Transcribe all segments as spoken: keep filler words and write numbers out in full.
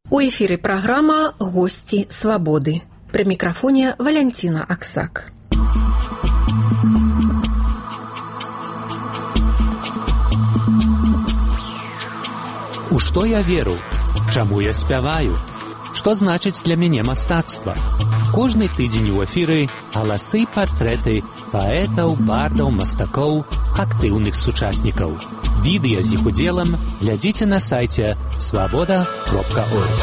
У эфире программа «Гости свободы». При микрофоне Валентина Аксак. У што я веру? Чаму я спяваю? Што значыць для мяне мастацтва? Кожны тыдзень у эфіры галасы, партрэты паэтаў, бардаў, мастакоў, актыўных сучаснікаў. Відэа з іх удзелам глядзіце на сайце свабода кропка орг.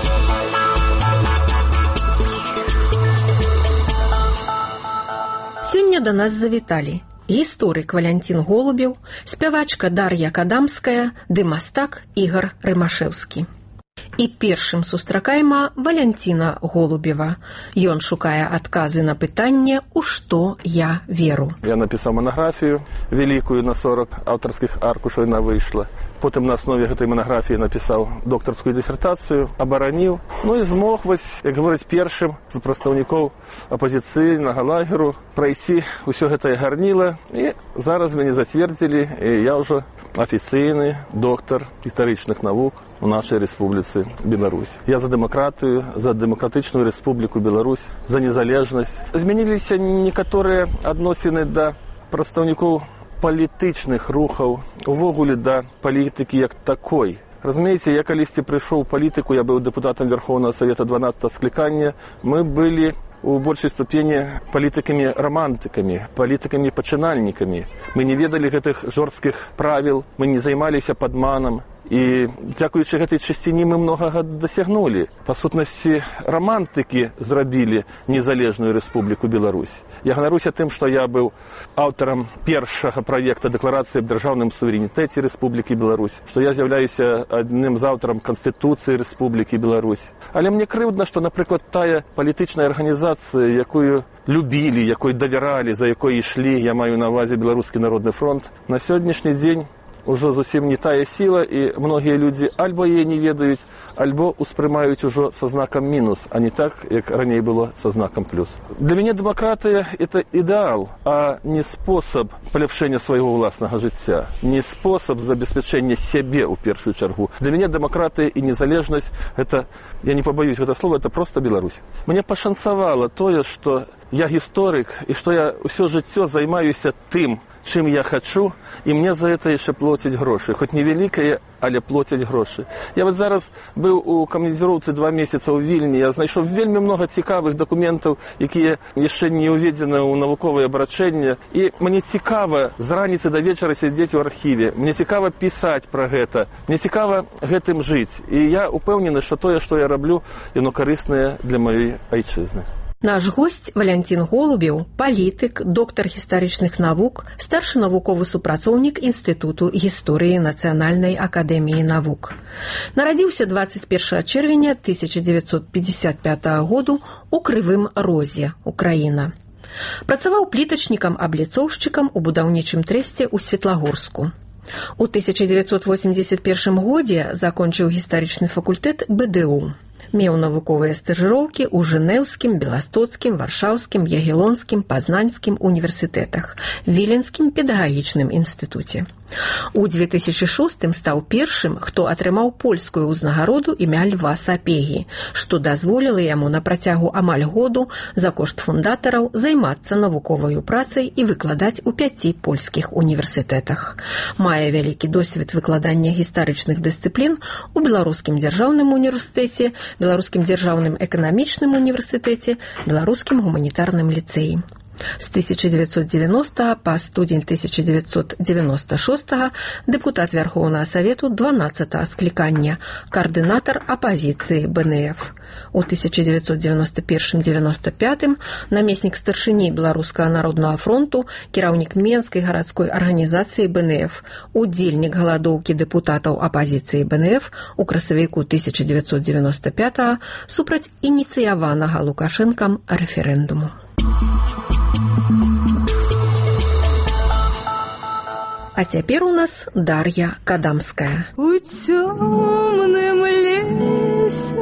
Сёння да нас завіталі гісторык Валянцін Голубеў, спявачка Дар'я Кадамская ды мастак Ігар Рымашэўскі. І першым сустракаема Валянціна Голубева. Ён шукае адказы на пытанне «У што я веру?». Я напісаў манаграфію вялікую на сорок аўтарскіх аркушаў, яна выйшла. Потым на аснове гэтай манаграфіі напісаў доктарскую дысертацыю, абараніў. Ну і змог, вось, як говорыць, першым з прадстаўнікоў апазіцыйнага лагеру прайсці ўсё гэтае гарніла. І зараз мяне зацвердзілі, і я ўжо афіцыйны доктар гістарычных навук у нашай Рэспубліцы Беларусь. Я за дэмакратыю, за дэмакратычную Рэспубліку Беларусь, за незалежнасць. Змяніліся некаторыя адносіны да прадстаўнікоў палітычных рухаў, увогуле да палітыкі як такой. Разумееце, я калісьці прыйшоў у палітыку, я быў дэпутатам Верховнага Савета дванаццатага склікання, мы былі у большай ступені палітыкамі-рамантыкамі, палітыкамі-пачынальнікамі. Мы не ведалі гэтых жорсткіх правіл, мы не займаліся падманам. І дзякуючы гэтай часціні мы многага дасягнулі. Па сутнасці, рамантыкі зрабілі незалежную Рэспубліку Беларусь. Я ганаруся тым, што я быў аўтарам першага праекта дэкларацыі аб дзяржаўным суверэнітэце Рэспублікі Беларусь, што я з'яўляюся адным з аўтарам Канстытуцыі Рэспублікі Беларусь. Але мне крыўдна, што, напрыклад, тая палітычная арганізацыя, якую любілі, якой давяралі, за якой ішлі, я маю на ўвазе Беларускі народны фронт, на сённяшні дзень ужо зусім не тая сіла, і многія людзі альбо яе не ведаюць, альбо ўспрымаюць ужо са знакам мінус, а не так, як раней было са знакам плюс. Для мяне дэмакратыя – это ідэал, а не спосаб паляпшэння свайго ўласнага жыцця, не спосаб забеспячэння сябе ў першую чаргу. Для мяне дэмакратыя і незалежнасць – это, я не пабаюсь гэта слова, это проста Беларусь. Мне пашанцавала тое, што я гісторык, і што я ўсё жыццё займаюся тым, чым я хачу, і мне за гэта яшчэ плоцяць грошы. Хоць невялікае, але плоцяць грошы. Я вот зараз быў у камандзіроўцы два месяца ў Вільні, я знайшоў вельмі многа цікавых дакументаў, якія яшчэ не ўведзены ў навуковае абарачэнне. І мне цікава з раніцы да вечара сядзець у архіве. Мне цікава пісаць пра гэта. Мне цікава гэтым жыць. І я упэўнены, што тое, што я раблю, яно карыснае для маёй айчызны. Наш госць Валянцін Голубеў, палітык, доктар гістарычных навук, старшы навуковы супрацоўнік Інстытуту гісторыі Нацыянальнай акадэміі навук. Нарадзіўся дваццаць першага чэрвеня тысяча дзевяцьсот пятьдесят пятага году ў Крывым Розе, Украіна. Працаваў плітачнікам-абліцоўшчыкам у будаўнічым трэсце ў Светлагорску. У тысяча дзевяцьсот восемьдесят первым годзе закончыў гістарычны факультэт бэ дэ у. Меў навуковыя стажыроўкі ў Жэнеўскім, Беластоцкім, Варшаўскім, Ягелонскім, Пазнанскім універсітэтах, Віленскім педагагічным інстытуце. У две тысячи шостым стаў першым, хто атрымаў польскую ўзнагароду імя Льва Сапегі, што дазволіла яму на працягу амаль году за кошт фундатараў займацца навуковай працай і выкладаць у пяці польскіх універсітэтах. Мае вялікі досвед выкладання гістарычных дысцыплін у Беларускім дзяржаўным універсітэце, Беларускім дзяржаўным эканамічным універсітэце, Беларускім гуманітарным ліцэі. З тысяча дзевяцьсот дзевяностага па студзень тысяча дзевяцьсот дзевяноста шостага дэпутат Верховнага Савету дванаццатага склікання, каардынатар апазіцыі бэ эн эф. У тысяча дзевяцьсот дзевяноста першым — дзевяноста пятым намеснік старшыні Беларускага народнага фронту, кіраўнік Менскай гарадской арганізацыі бэ эн эф, удзельнік галадоўкі дэпутатаў апазіцыі бэ эн эф у красавіку тысяча дзевяцьсот дзевяноста пятага супраць ініцыяванага Лукашэнкам рэферэндуму. А цяпер у нас Дар'я Кадамская. У цёмным лесе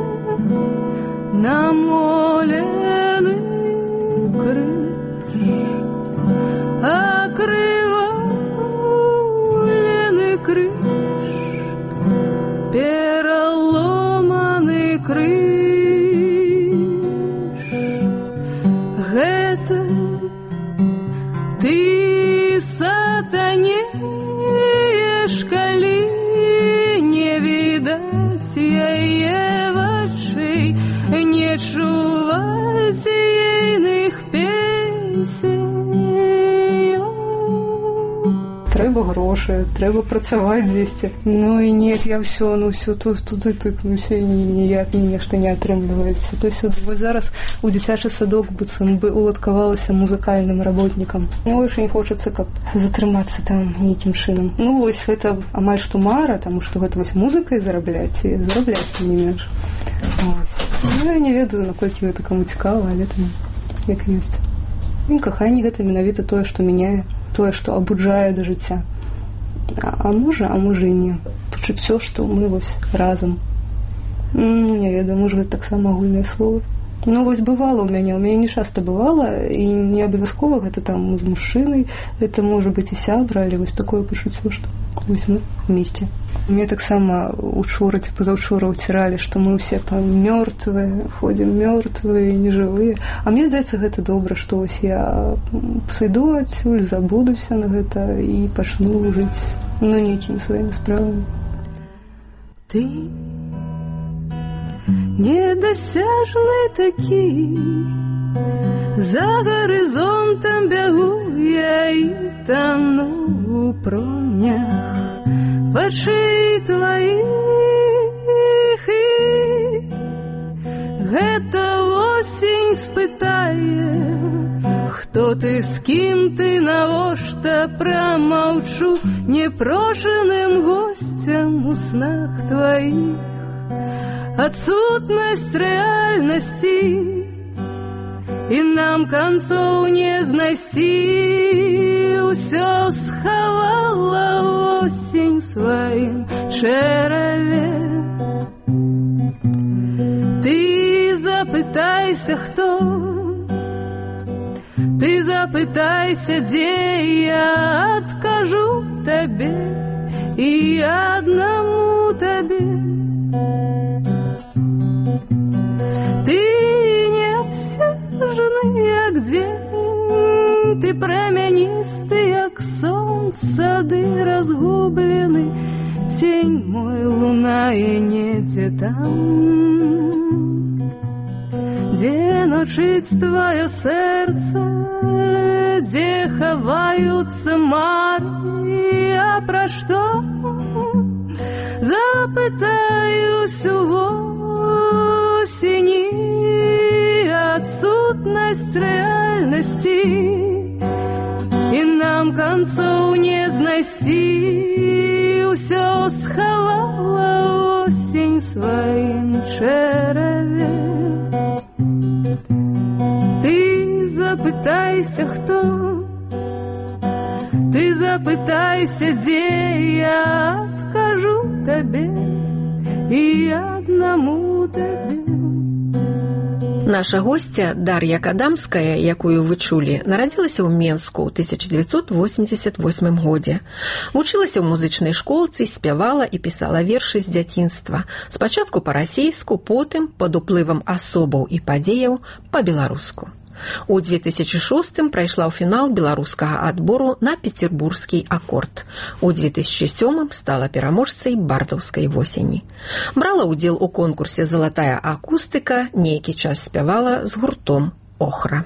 намолены крыж, окрывавлены крыж, переломаны яе вачэй, не чуваць ейных песень. Трэба грошы, трэба працаваць дзесьці. Ну і неяк я ўсё, ну ўсё тут, туды тыкнуся, і ніяк нешта не атрымліваецца. То есть вось зараз у дзіцячы садок быццам бы уладкавалася музыкальным работнікам. Ну, яшчэ не хочацца, каб затрымацца там нейкім чынам. Ну, вось гэта амаль што мара, таму што гэта вось музыкай зарабляць, і зарабляць не менш. Вось. Ну, я не ведаю, наколькі гэта каму цікава, але там як ёсць. І каханне гэта менавіта тое, што мяняе, тое, што абуджае да жыцця. А, а можа, а можа і не. Пачуццё, што мы вось разам. Ну, не ведаю, можа, гэта таксама агульныя словы. Ну, вось бывала ў мяне, у мяне не часта бывала, і не абавязкова гэта там з мужчынай, гэта можа быць і сябра, але вось такое пачуццё, што вось мы вместе. Мне таксама учора ці пазаўчора ўціралі, што мы ўсе мёртвыя, ходзім мёртвыя, нежывыя. А мне здаецца, гэта добра, што вось я сыду адсюль, забудуся на гэта і пачну жыць, ну, нейкімі сваімі справамі. Ты недосяжны такі, за гарызонтам бягу я і тану ў промнях вачэй тваіх, і гэта осень спытае, хто ты, з кім ты, навошта прамаўчу непрошаным госцям у снах тваіх. Адсутнасць рэальнасці, і нам канцоў не знайсці, усё схавала осень в сваім чэраве. Ты запытайся, хто, ты запытайся, дзе я, адкажу табе і аднаму табе. Ты неабсяжны, як дзень, ты прамяністы, як сонца, ды разгублены цень мой лунае недзе там, дзе ночыць тваё сэрца, дзе хаваюцца мары, а пра што запытаюсь у осені. Адсутнасць рэальнасці, і нам канцоў не знайсці, усё схавала осень в сваім чэраве. Ты запытайся, хто, ты запытайся, дзе я, адкажу табе і аднаму табе. Наша гостя Дар'я Кадамская, якую вы чулі, нарадзілася ў Менску ў тысяча дзевяцьсот восемьдесят восьмым годзе. Вучылася ў музычнай школцы, спявала і пісала вершы з дзяцінства. Спачатку па-расейску, потым пад уплывам асобаў і падзеяў па-беларуску. У две тысячи шостым прайшла ў фінал беларускага адбору на петербургскі акорд. У две тысячи сёмым стала пераможцай бардаўскай восені. Брала ўдзел у конкурсе «Залатая акустыка», нейкі час спявала з гуртом «Охра».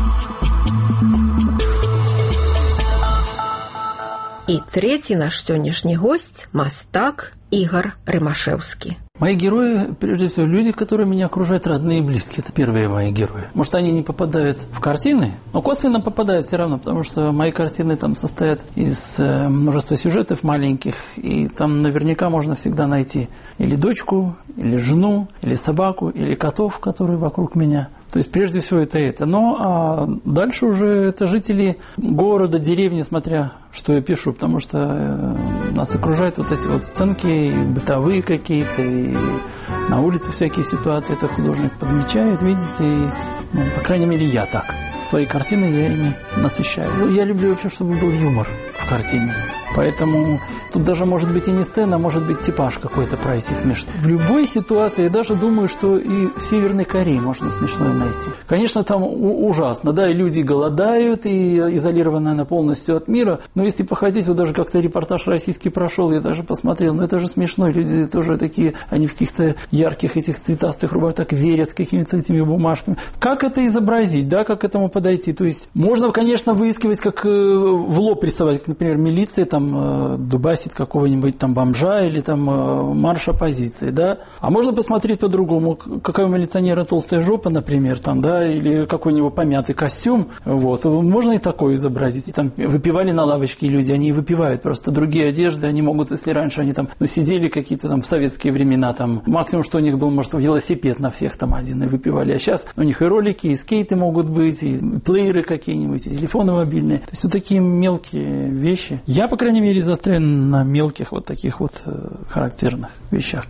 І трэці наш сённяшні госць – мастак Игорь Рымашэўскі. Мои герои, прежде всего, люди, которые меня окружают, родные и близкие. Это первые мои герои. Может, они не попадают в картины, но косвенно попадают все равно, потому что мои картины там состоят из множества сюжетов маленьких, и там наверняка можно всегда найти или дочку, или жену, или собаку, или котов, которые вокруг меня. То есть, прежде всего, это это. Но а дальше уже это жители города, деревни, смотря что я пишу, потому что э, нас окружают вот эти вот сценки, и бытовые какие-то, и на улице всякие ситуации. Это художник подмечает, видит, и, ну, по крайней мере, я так. Свои картины я ими насыщаю. Я люблю вообще, чтобы был юмор в картине. Поэтому тут даже может быть и не сцена, а может быть типаж какой-то пройти смешно. В любой ситуации я даже думаю, что и в Северной Корее можно смешное найти. Конечно, там ужасно, да, и люди голодают, и изолированы она полностью от мира, но если походить, вот даже как-то репортаж российский прошел, я даже посмотрел, ну это же смешно, люди тоже такие, они в каких-то ярких этих цветастых рубашках так верят с какими-то этими бумажками. Как это изобразить, да, как к этому подойти? То есть можно, конечно, выискивать, как в лоб рисовать, как, например, милиция там дубасит какого-нибудь там бомжа или там марш оппозиции, да, а можно посмотреть по-другому, какая у милиционера толстая жопа, например, там, да, или какой-нибудь помятый костюм, вот, можно и такое изобразить. И там выпивали на лавочке люди, они и выпивают, просто другие одежды, они могут, если раньше они там, ну, сидели какие-то там в советские времена, там, максимум, что у них был, может, велосипед на всех там один и выпивали, а сейчас у них и ролики, и скейты могут быть, и плееры какие-нибудь, и телефоны мобильные, то есть вот такие мелкие вещи. Я, по крайней мере, застрял на мелких вот таких вот характерных вещах.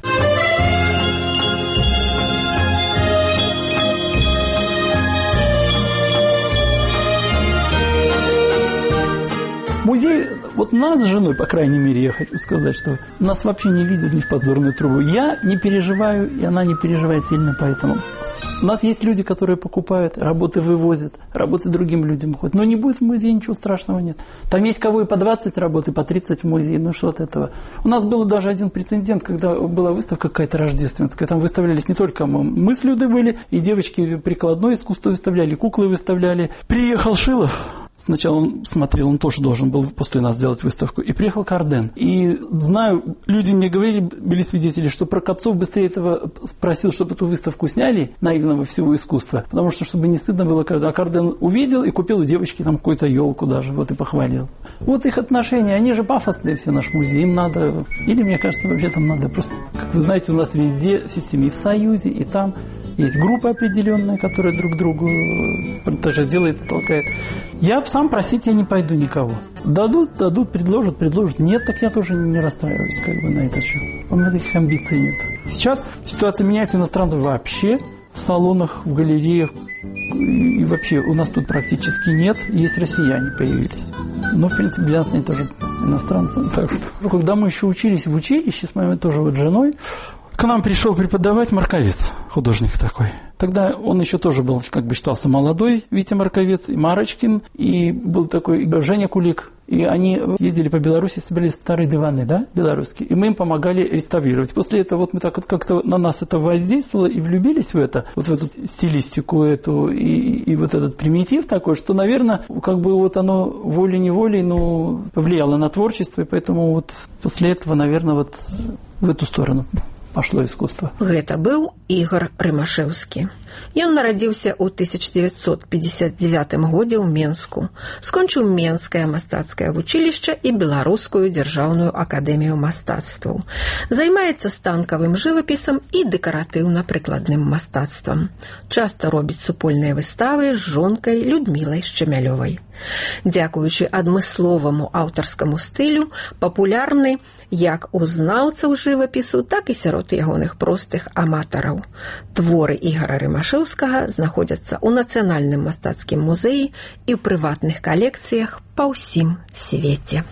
Музей, вот нас с женой, по крайней мере, я хочу сказать, что нас вообще не видят ни в подзорную трубу. Я не переживаю, и она не переживает сильно поэтому. У нас есть люди, которые покупают, работы вывозят, работы другим людям ходят. Но не будет в музее, ничего страшного нет. Там есть кого и по двадцать работ, и по тридцать в музее. Ну что от этого? У нас был даже один прецедент, когда была выставка какая-то рождественская. Там выставлялись не только мы, мы с Людой были, и девочки прикладное искусство выставляли, куклы выставляли. Приехал Шилов. Сначала он смотрел, он тоже должен был после нас сделать выставку. И приехал Карден. И знаю, люди мне говорили, были свидетели, что Прокопцов быстрее этого спросил, чтобы эту выставку сняли, наивного всего искусства. Потому что, чтобы не стыдно было, когда Карден увидел и купил у девочки там какую-то елку даже, вот и похвалил. Вот их отношения, они же пафосные все, наш музей. Им надо, или, мне кажется, вообще там надо просто, как вы знаете, у нас везде в системе, и в Союзе, и там есть группы определенные, которые друг другу тоже делают и толкают. Я сам просить я не пойду никого. Дадут, дадут, предложат, предложат. Нет, так я тоже не расстраиваюсь как бы на этот счет. У меня таких амбиций нет. Сейчас ситуация меняется, иностранцев вообще в салонах, в галереях. И вообще у нас тут практически нет. Есть россияне появились. Но, в принципе, для нас они тоже иностранцы. Так что, когда мы еще учились в училище, с моей тоже вот женой, к нам пришел преподавать Марковец, художник такой. Тогда он еще тоже был, как бы считался молодой, Витя Марковец, и Марочкин, и был такой Женя Кулик. И они ездили по Беларуси, собирали старые диваны, да, белорусские, и мы им помогали реставрировать. После этого вот мы так вот как-то на нас это воздействовало и влюбились в это, вот в эту стилистику эту, и, и вот этот примитив такой, что, наверное, как бы вот оно волей-неволей, ну, повлияло на творчество, и поэтому вот после этого, наверное, вот в эту сторону пошло искусство. Гэта быў Ігор Рымашэўскі. Ён нарадзіўся ў тысяча дзевяцьсот пятьдесят девятым годзе ў Менску, скончыў Менскае мастацкае вучылішча і Беларускую дзяржаўную акадэмію мастацтваў. Займаецца станкавым жывапісам і дэкаратыўна-прыкладным мастацтвам. Часта робіць супольныя выставы з жонкай Людмілай Шчамялёвай. Дзякуючы адмысловаму аўтарскаму стылю, папулярны як у знаўцаў жывапісу, так і сярод ягоных простых аматараў. Творы Ігора Рымашэўскага знаходзяцца ў Нацыянальным мастацкім музеі і ў прыватных калекцыях па ўсім свеце.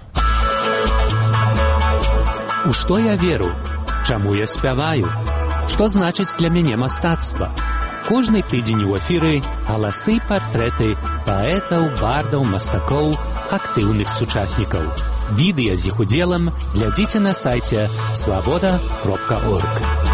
У што я веру? Чаму я спяваю? Што значыць для мяне мастацтва? Кожны тыдзень у эфіры галасы, партрэты паэтаў, бардаў, мастакоў, актыўных сучаснікаў. Відэа з іх удзелам глядзіце на сайце свабода кропка орг.